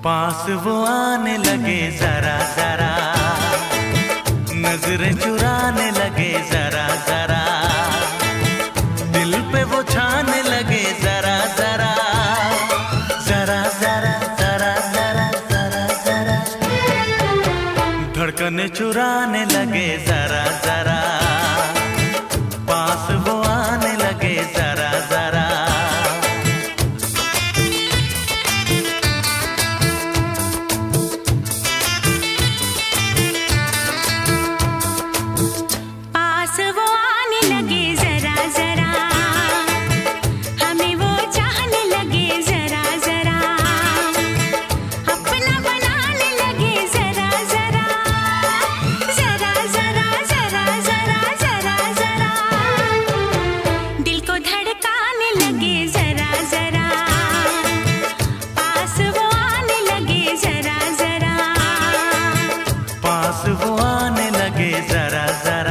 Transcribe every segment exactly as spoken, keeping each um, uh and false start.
पास वो आने लगे जरा जरा, नजरें चुराने लगे जरा जरा, दिल पे वो छाने लगे जरा जरा, जरा जरा जरा जरा जरा जरा, धड़कने चुराने लगे जरा जरा, पास वो आने लगे जरा जरा। वो आने लगे जरा जरा।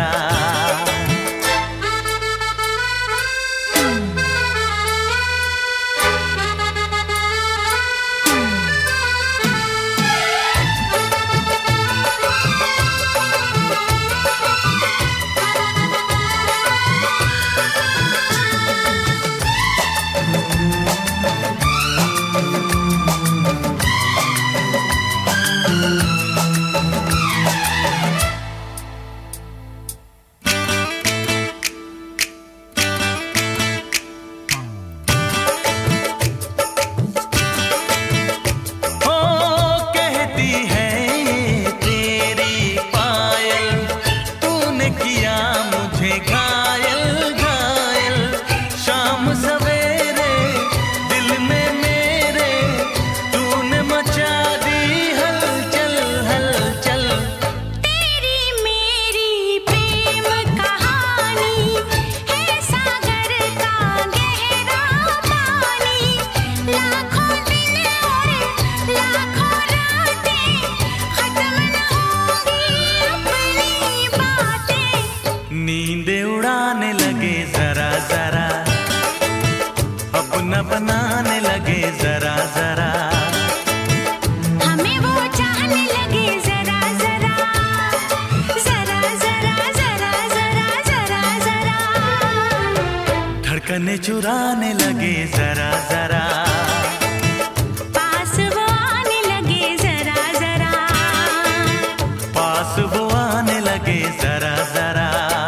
नींदे उड़ाने लगे जरा जरा, अपना बनाने लगे जरा जरा, हमें वो चाहने लगे जरा जरा, जरा जरा जरा जरा जरा जरा, धड़कने चुराने लगे जरा जरा, पास वो आने लगे जरा जरा, पास वो आने लगे जरा जरा।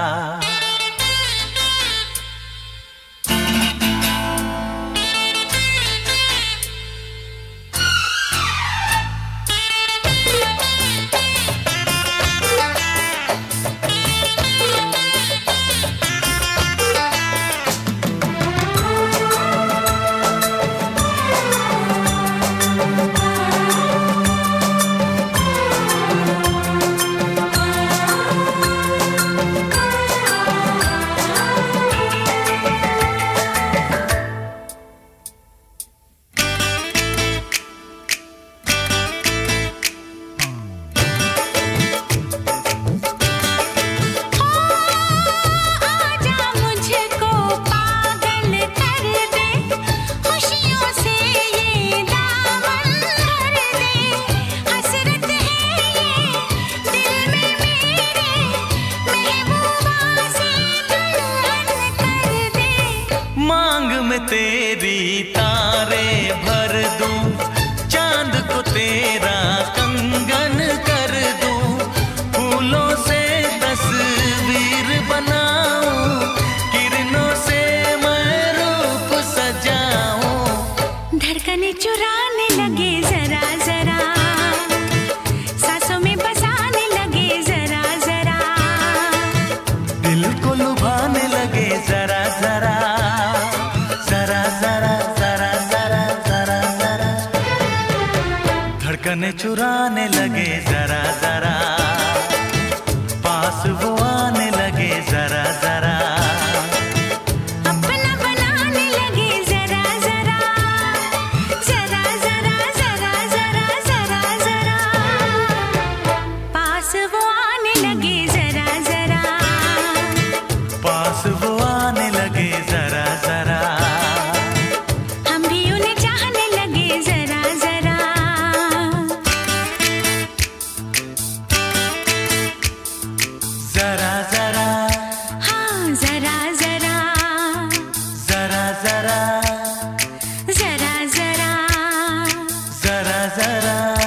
तेरी तारे भर दूं, चांद को तेरा कंगन कर दूं, फूलों से तस्वीर बनाऊं, किरणों से मैं रूप सजाऊं, धड़कने चुराने लगे जरा जरा, सांसों में बसाने लगे जरा जरा, दिल को लुभाने लगे जरा जरा, जरा जरा जरा जरा जरा जरा, धड़कने चुराने लगे जरा जरा, पास वो आने लगे जरा जरा, अपना बनाने लगे जरा जरा, जरा जरा जरा जरा जरा जरा, पास वो आने लगे जरा जरा, पास वो आने लगे जरा जरा। जरा